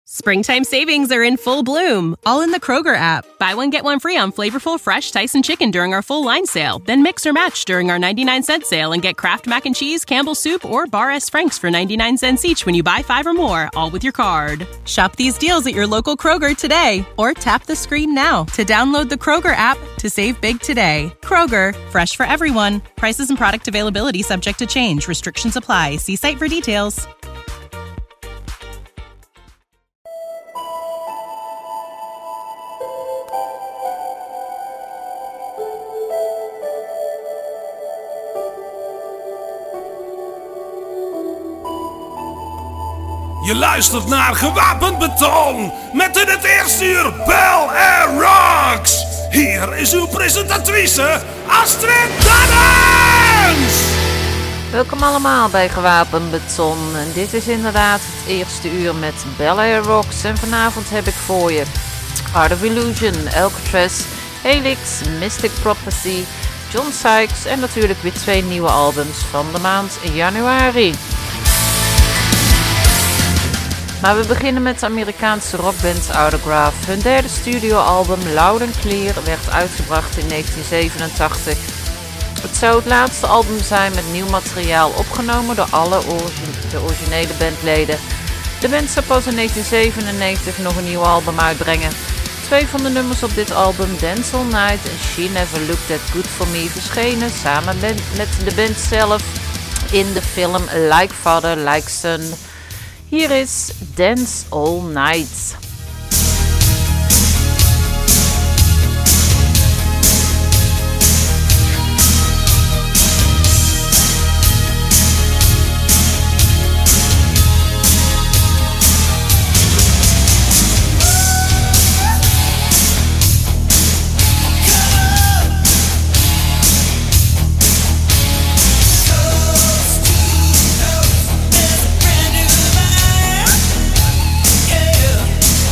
Springtime savings are in full bloom, all in the Kroger app. Buy one, get one free on flavorful, fresh Tyson chicken during our full line sale. Then mix or match during our 99-cent sale and get Kraft Mac and Cheese, Campbell's Soup, or Bar S. Frank's for 99 cents each when you buy 5 or more, all with your card. Shop these deals at your local Kroger today, or tap the screen now to download the Kroger app to save big today. Kroger, fresh for everyone. Prices and product availability subject to change. Restrictions apply. See site for details. Je luistert naar Gewapend Beton met in het eerste uur Bel Air Rocks. Hier is uw presentatrice Astrid Dannens. Welkom allemaal bij Gewapend Beton. En dit is inderdaad het eerste uur met Bel Air Rocks. En vanavond heb ik voor je Art of Illusion, Alcatraz, Helix, Mystic Prophecy, John Sykes en natuurlijk weer 2 nieuwe albums van de maand januari. Maar we beginnen met de Amerikaanse rockband Autograph. Hun derde studioalbum Loud and Clear werd uitgebracht in 1987. Het zou het laatste album zijn met nieuw materiaal opgenomen door alle de originele bandleden. De band zou pas in 1997 nog een nieuw album uitbrengen. 2 van de nummers op dit album, Dance All Night en She Never Looked That Good For Me, verschenen samen met de band zelf in de film Like Father, Like Son. Hier is Dance All Night. Yeah.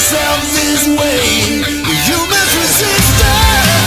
selfish way. Humans resistant.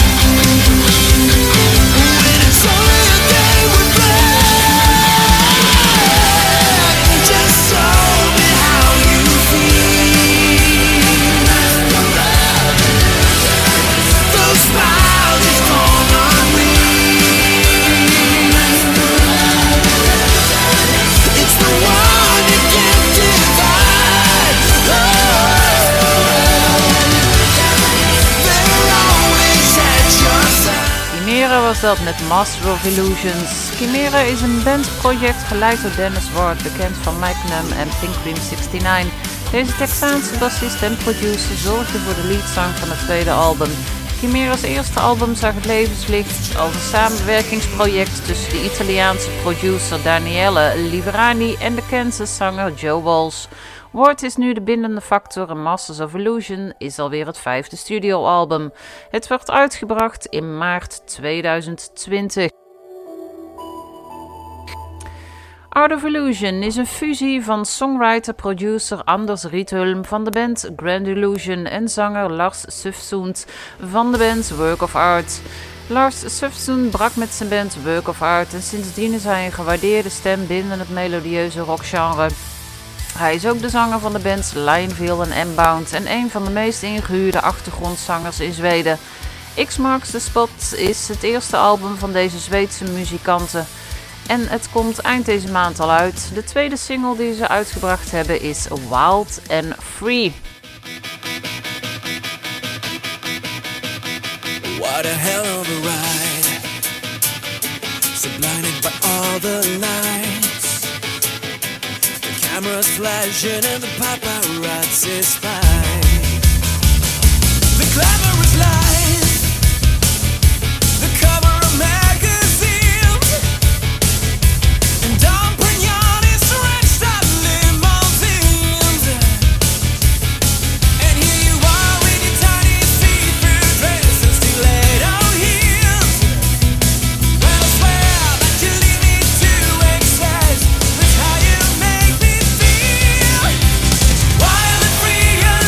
Was dat met Master of Illusions. Chimera is een bandproject geleid door Dennis Ward, bekend van Magnum en Pink Cream 69. Deze Texaanse bassist en producer zorgde voor de leadzang van het tweede album. Chimera's eerste album zag het levenslicht als een samenwerkingsproject tussen de Italiaanse producer Daniele Liverani en de Kansas-zanger Joe Walsh. Ward is nu de bindende factor en Masters of Illusion is alweer het 5e studioalbum. Het werd uitgebracht in maart 2020. Art of Illusion is een fusie van songwriter-producer Anders Riethulm van de band Grand Illusion en zanger Lars Sufsund van de band Work of Art. Lars Sufsund brak met zijn band Work of Art en sindsdien is hij een gewaardeerde stem binnen het melodieuze rockgenre. Hij is ook de zanger van de bands Lionville en M-Bound en een van de meest ingehuurde achtergrondzangers in Zweden. X Marks the Spot is het eerste album van deze Zweedse muzikanten en het komt eind deze maand al uit. De tweede single die ze uitgebracht hebben is Wild and Free. What a hell of a ride, so blinded by all the lights. Cameras flashing and the paparazzi spy. The glamorous life, the cover of magazines, and Dom Perignon stretched out limousines. And here you are in your tiny see-through dress and stiletto heels. Well, I swear that you lead me to excess. That's how you make me. Wild and free.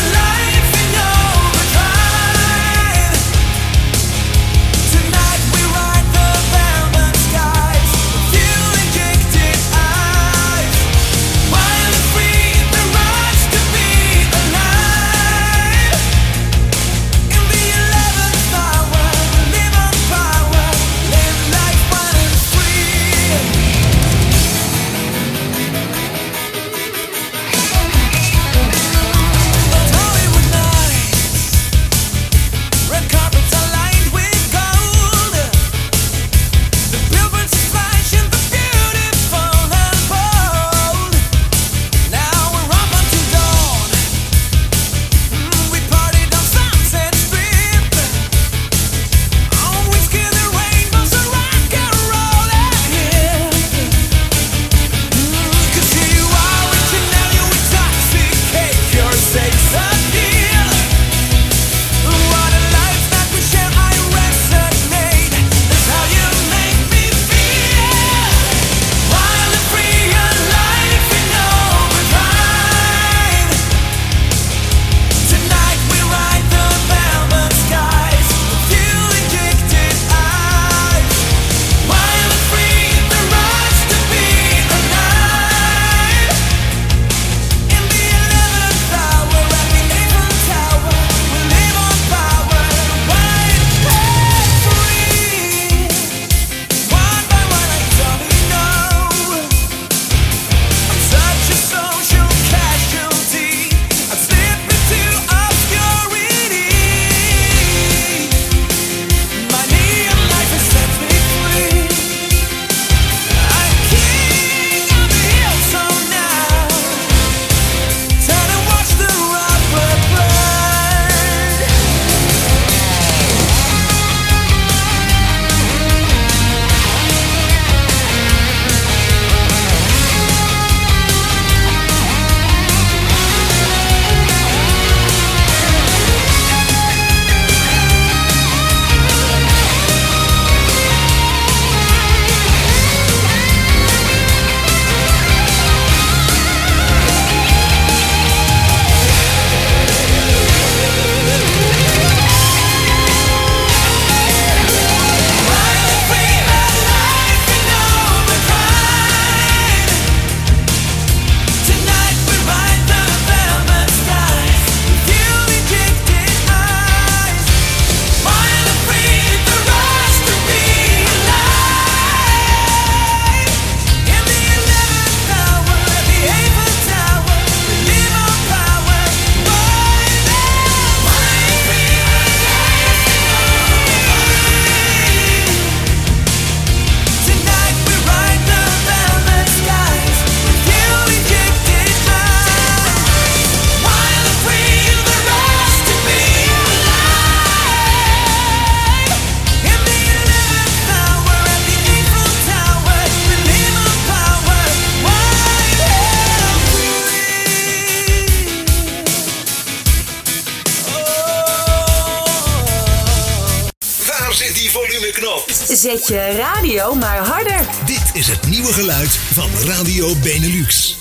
Zet die volumeknop. Zet je radio maar harder. Dit is het nieuwe geluid van Radio Benelux.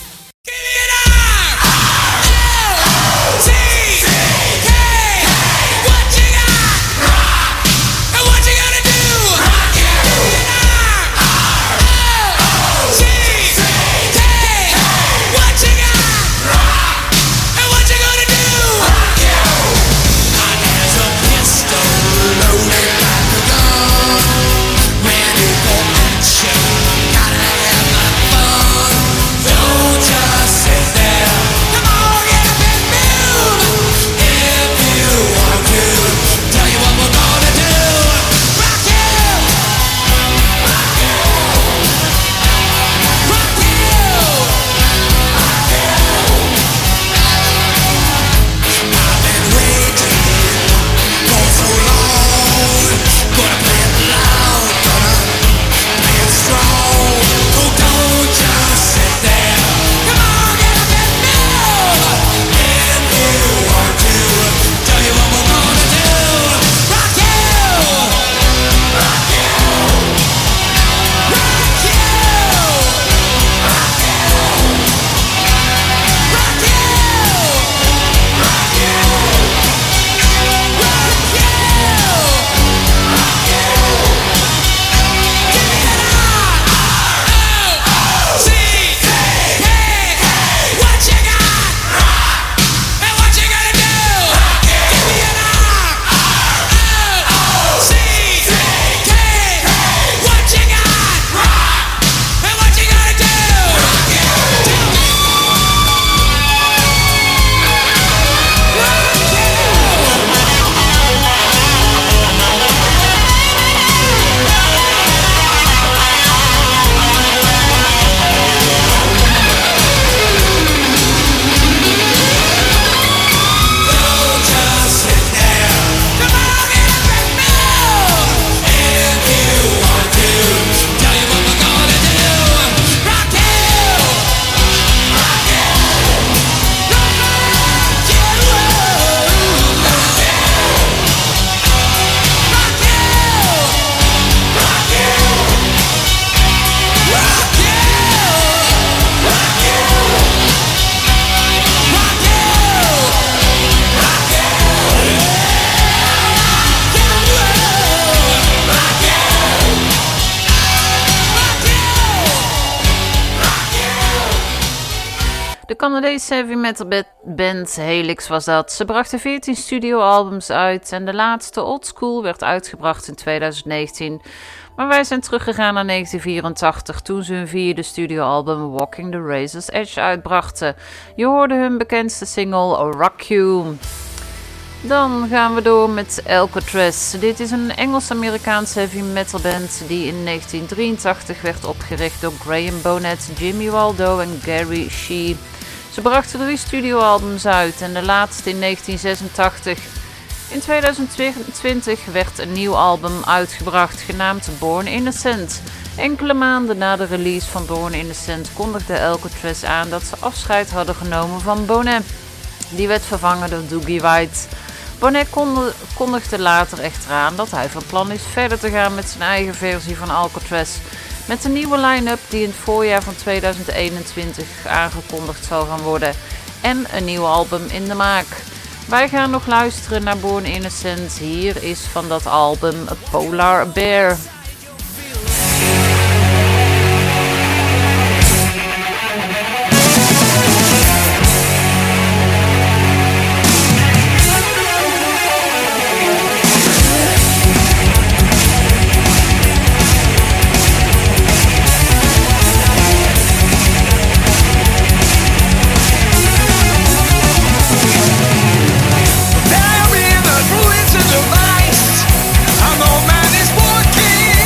De Canadese heavy metal band Helix was dat. Ze brachten 14 studioalbums uit en de laatste Old School werd uitgebracht in 2019. Maar wij zijn teruggegaan naar 1984 toen ze hun vierde studioalbum Walking the Razor's Edge uitbrachten. Je hoorde hun bekendste single Rock You. Dan gaan we door met Alcatraz. Dit is een Engels-Amerikaanse heavy metal band die in 1983 werd opgericht door Graham Bonnet, Jimmy Waldo en Gary Shee. Ze brachten 3 studioalbums uit en de laatste in 1986. In 2020 werd een nieuw album uitgebracht genaamd Born Innocent. Enkele maanden na de release van Born Innocent kondigde Alcatraz aan dat ze afscheid hadden genomen van Bonnet. Die werd vervangen door Dougie White. Bonnet kondigde later echter aan dat hij van plan is verder te gaan met zijn eigen versie van Alcatraz. Met een nieuwe line-up die in het voorjaar van 2021 aangekondigd zal gaan worden. En een nieuw album in de maak. Wij gaan nog luisteren naar Born Innocent. Hier is van dat album A Polar Bear. There in the ruins of the light, an old man is walking.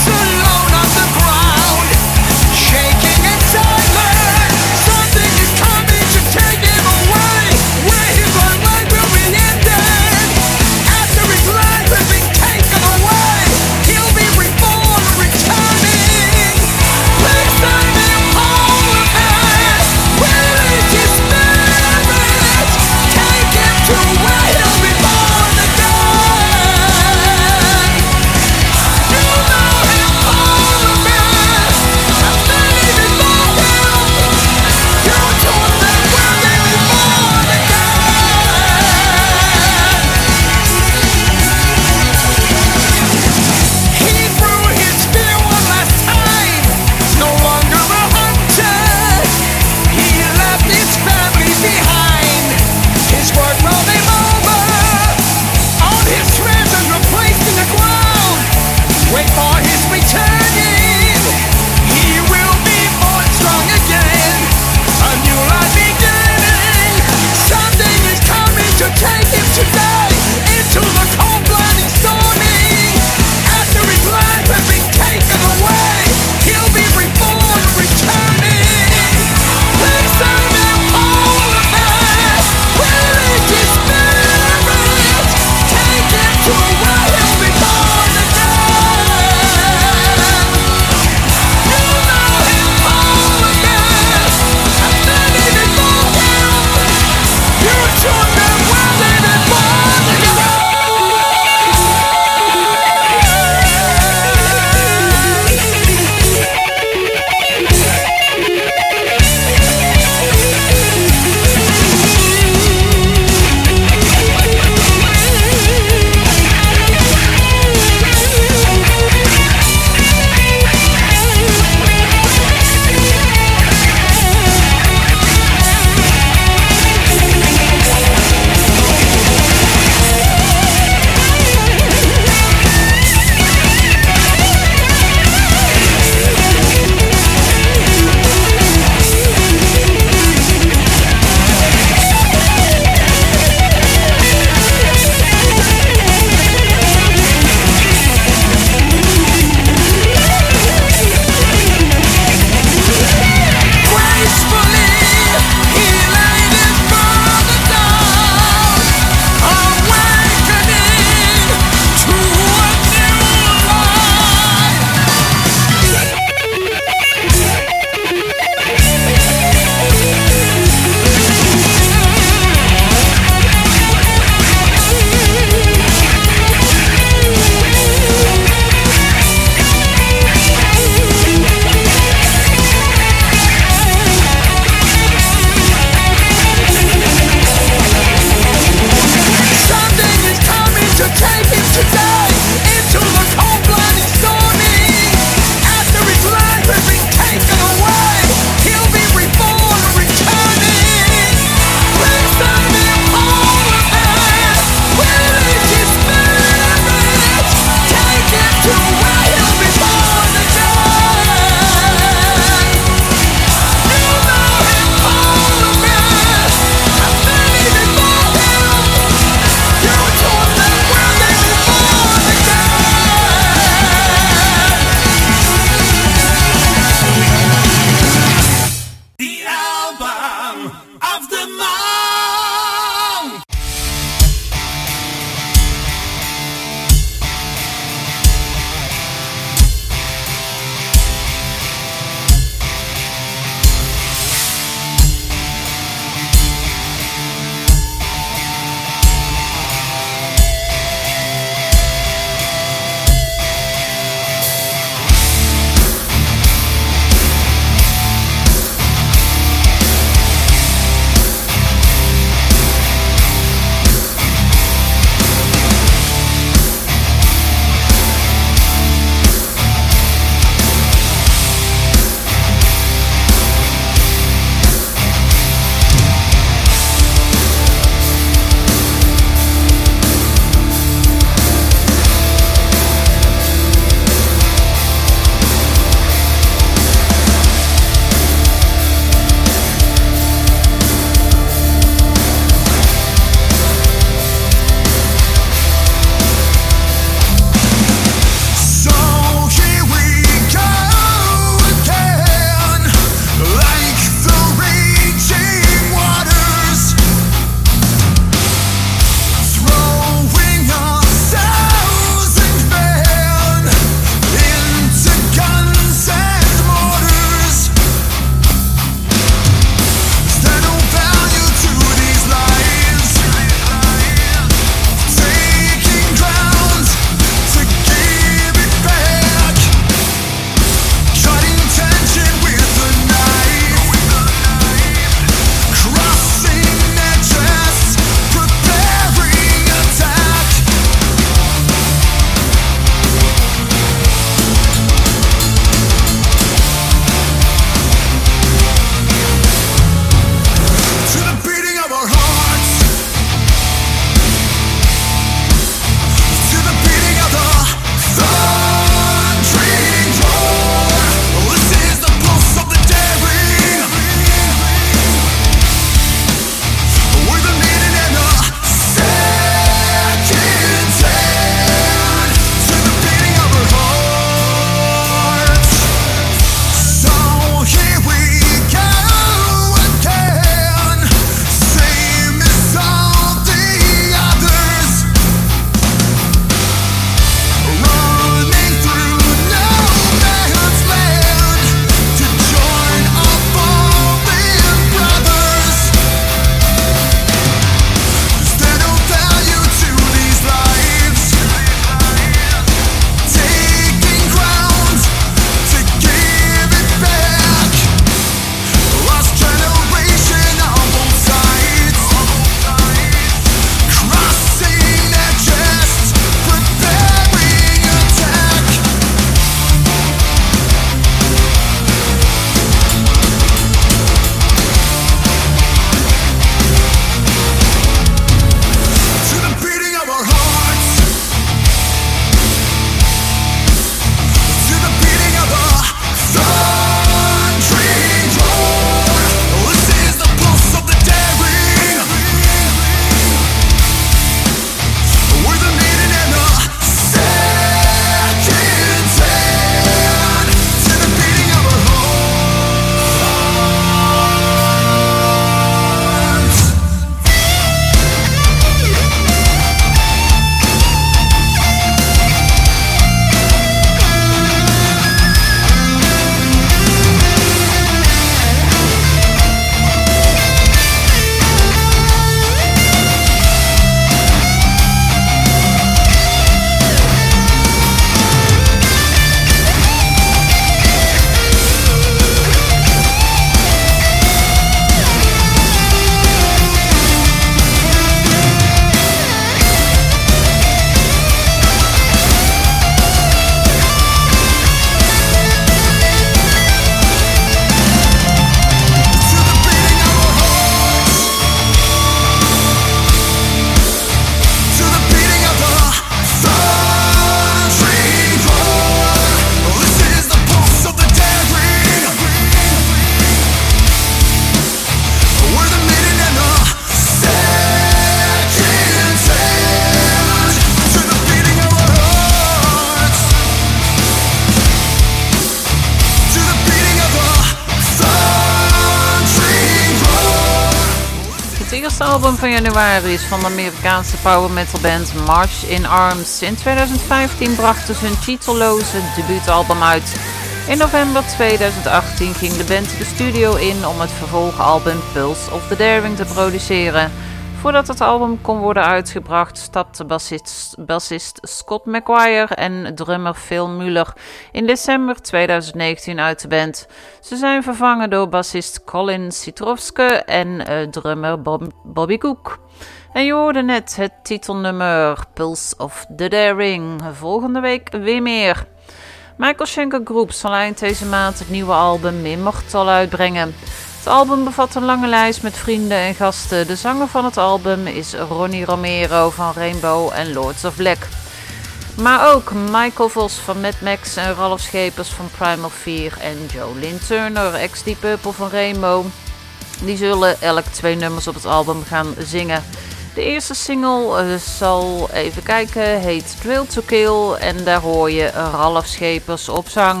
eerste album van januari is van de Amerikaanse power metal band March in Arms. In 2015 brachten ze hun titelloze debuutalbum uit. In november 2018 ging de band de studio in om het vervolgalbum Pulse of the Daring te produceren. Voordat het album kon worden uitgebracht, stapten bassist Scott McGuire en drummer Phil Muller in december 2019 uit de band. Ze zijn vervangen door bassist Colin Citrowske en drummer Bobby Cook. En je hoorde net het titelnummer Pulse of the Daring. Volgende week weer meer. Michael Schenker Group zal eind deze maand het nieuwe album Immortal uitbrengen. Het album bevat een lange lijst met vrienden en gasten. De zanger van het album is Ronnie Romero van Rainbow en Lords of Black. Maar ook Michael Vos van Mad Max en Ralf Schepers van Primal Fear en Jolene Turner, ex-Deep Purple van Rainbow. Die zullen elk 2 nummers op het album gaan zingen. De eerste single zal, even kijken, heet Drill to Kill en daar hoor je Ralf Schepers op zang.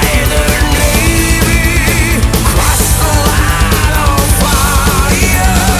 Yeah.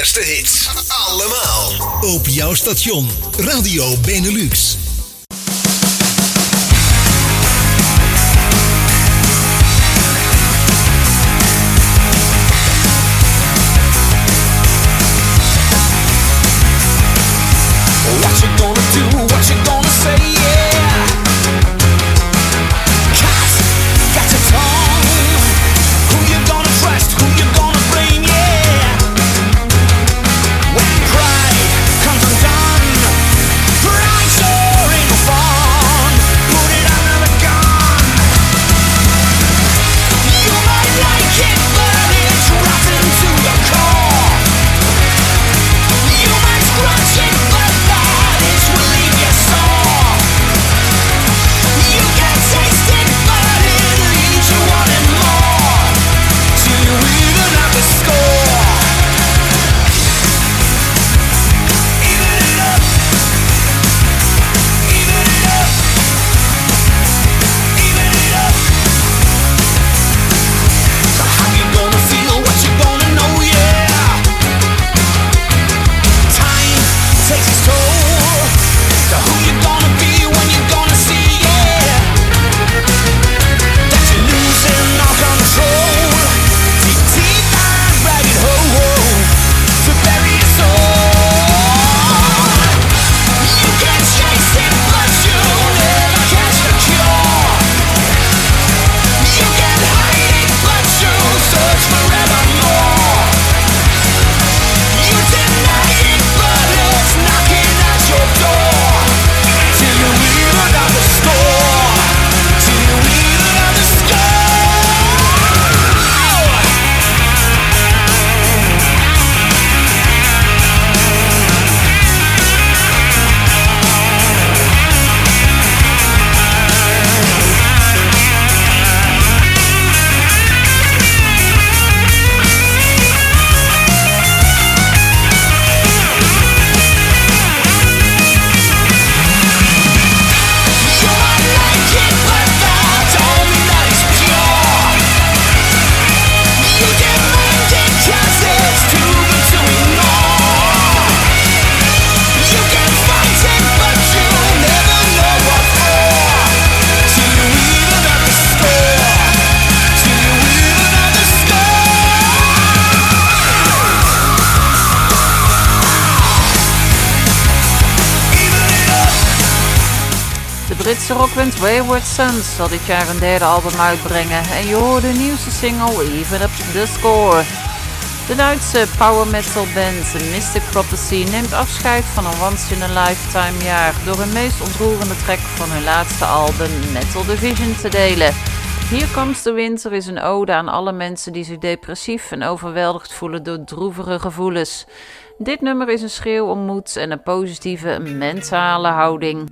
allerbeste hits. Allemaal. Op jouw station. Radio Benelux. What you gonna do? What you gonna say? Yeah. Got your tongue. Who you gonna trust? Who you gonna blame? Yeah. When pride comes undone, pride sure ain't no fun. Put it under the gun. You might like it, but it's rotten to the core. You might scratch it, but that is what leave you sore. You can taste it, but it leaves you wanting more. Till you even have to score. Even it up. Even it up. Even it up. So how you gonna feel? What you gonna know? Yeah. Time takes its toll. So who you gonna be when you gonna see, yeah, that you're losing all control. Deep, deep and ragged hole to bury your soul. You can chase it, but you'll never catch the cure. You can hide it, but you'll search forevermore. You deny it, but it's knocking at your door. Till you even have the score. Till you even have the You might like it, but that don't mean that it's pure. You demand it 'cause it's too good to ignore. You can fight it, but you'll never know what for. Till you even have the score. Till you even have the score. Even it up. De Britse rockband Wayward Sons zal dit jaar een derde album uitbrengen en je hoort de nieuwste single Even Up The Score. De Duitse power metal band Mystic Prophecy neemt afscheid van een once in a lifetime jaar door hun meest ontroerende track van hun laatste album Metal Division te delen. Here Comes the Winter is een ode aan alle mensen die zich depressief en overweldigd voelen door droevige gevoelens. Dit nummer is een schreeuw om moed en een positieve mentale houding.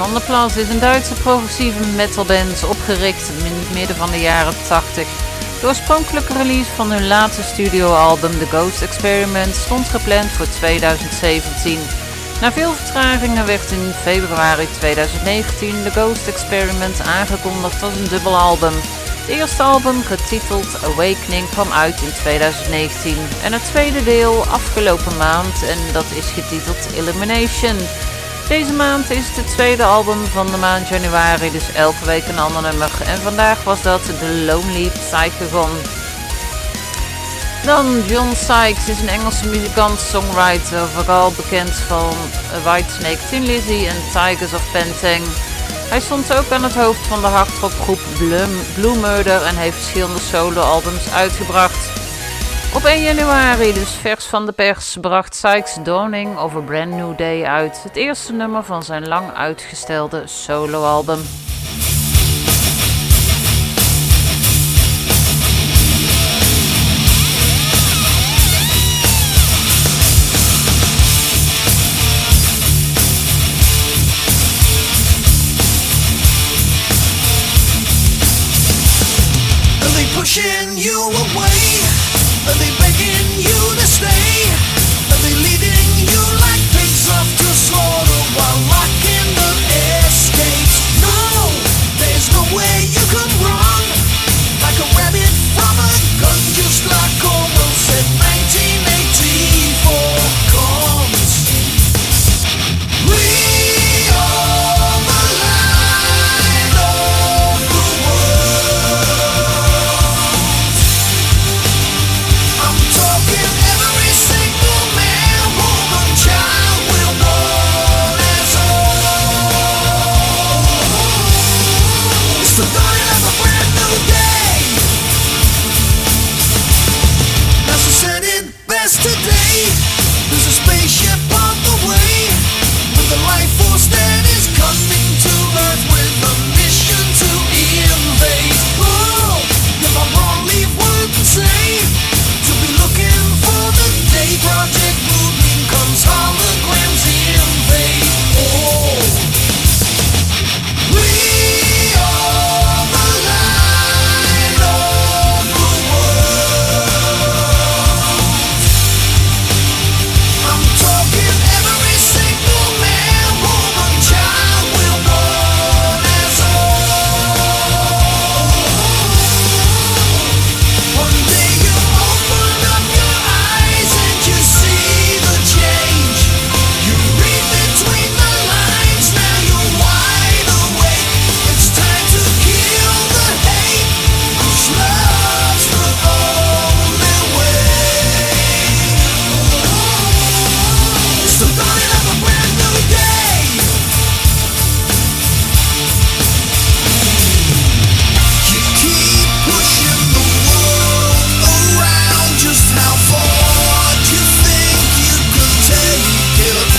van der Plas is een Duitse progressieve metalband opgericht in het midden van de jaren 80. De oorspronkelijke release van hun laatste studioalbum The Ghost Experiment stond gepland voor 2017. Na veel vertragingen werd in februari 2019 The Ghost Experiment aangekondigd als een dubbelalbum. Het eerste album, getiteld Awakening, kwam uit in 2019 en het tweede deel afgelopen maand en dat is getiteld Illumination. Deze maand is het tweede album van de maand januari, dus elke week een ander nummer. En vandaag was dat The Lonely Psychagon. Dan John Sykes is een Engelse muzikant, songwriter, vooral bekend van Whitesnake, Thin Lizzy en Tigers of Pentang. Hij stond ook aan het hoofd van de hardrockgroep Blue Murder en heeft verschillende soloalbums uitgebracht. Op 1 januari, dus vers van de pers, bracht Sykes Dawning of a Brand New Day uit. Het eerste nummer van zijn lang uitgestelde soloalbum. Pushing you away, are they begging you to stay? Are they leading you like pigs off to slaughter while locking the escapes? No, there's no way you can run like a rabbit from a gun, just like Orwell said 1984 comes. We are the light of the world. I'm talking every single man, woman, child, we're one as all. It's the dawning of a brand new day. NASA said it best today. There's a spaceship on the way with a life force that is coming to Earth with a mission to invade. Oh, if I'm wrong, leave word and say to be looking for the day Project Moonbeam comes holograms invade. Oh, we are the light of the world. I'm talking every single man, woman, child, we're one as all. One day you open up your eyes and you see the change. You read between the lines, now you're wide awake. It's time to kill the hate, 'cause love's the only way. It's the dawning of a brand new day. You keep pushing the world around. Just how far do you think you could take it?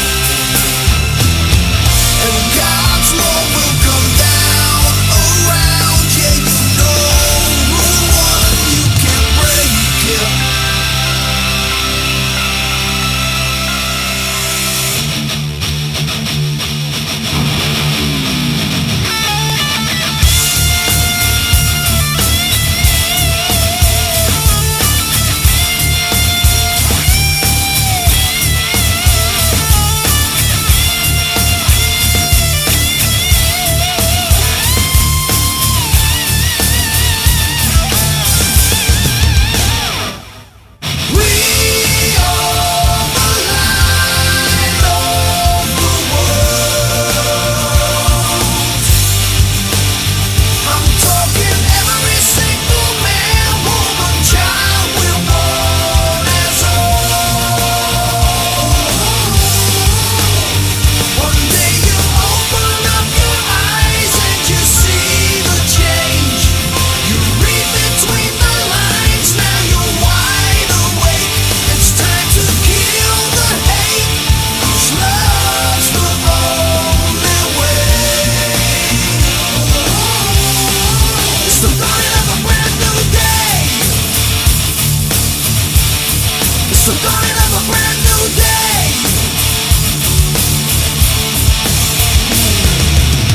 And God's law will come down around. Yeah, you know rule one, you can't break it. We are the light of the world. I'm talking every single man, woman, child, we're one as all. One day you open up your eyes and you see the change. You read between the lines, now you're wide awake. It's time to kill the hate, 'cause love's the only way. It's the dawning of a brand new day. It's the dawning of a brand new day.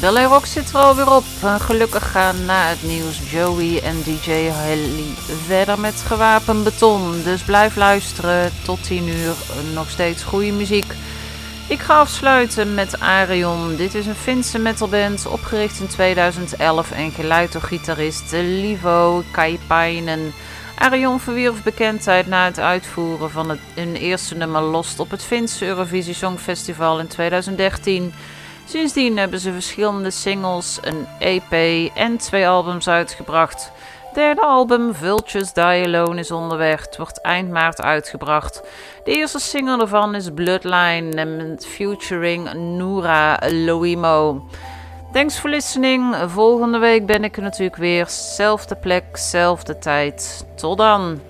Bel Air Rock zit er alweer op. Gelukkig gaan na het nieuws Joey en DJ Helly verder met gewapend beton. Dus blijf luisteren tot 10 uur. Nog steeds goede muziek. Ik ga afsluiten met Arion. Dit is een Finse metalband, opgericht in 2011 en geleid door gitarist Livo Kaipainen. Arion verwierf bekendheid na het uitvoeren van hun eerste nummer Lost op het Finse Eurovisie Songfestival in 2013. Sindsdien hebben ze verschillende singles, een EP en 2 albums uitgebracht. Het derde album, Vultures Die Alone, is onderweg. Het wordt eind maart uitgebracht. De eerste single ervan is Bloodline, featuring Noura Loimo. Thanks for listening. Volgende week ben ik er natuurlijk weer. Zelfde plek, zelfde tijd. Tot dan.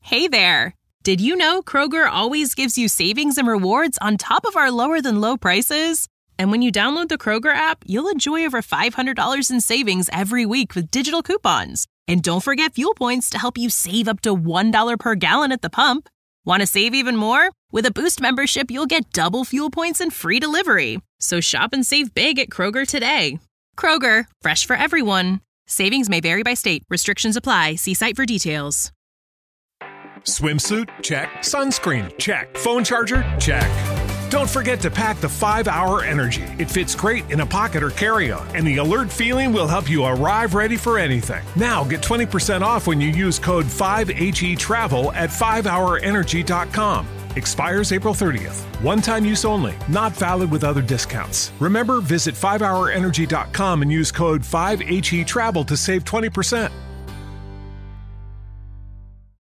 Hey there! Did you know Kroger always gives you savings and rewards on top of our lower-than-low prices? And when you download the Kroger app, you'll enjoy over $500 in savings every week with digital coupons. And don't forget fuel points to help you save up to $1 per gallon at the pump. Want to save even more? With a Boost membership, you'll get double fuel points and free delivery. So shop and save big at Kroger today. Kroger, fresh for everyone. Savings may vary by state. Restrictions apply. See site for details. Swimsuit? Check. Sunscreen? Check. Phone charger? Check. Don't forget to pack the 5-Hour Energy. It fits great in a pocket or carry-on, and the alert feeling will help you arrive ready for anything. Now get 20% off when you use code 5HETRAVEL at 5hourenergy.com. Expires April 30th. One-time use only. Not valid with other discounts. Remember, visit 5hourenergy.com and use code 5HETRAVEL to save 20%.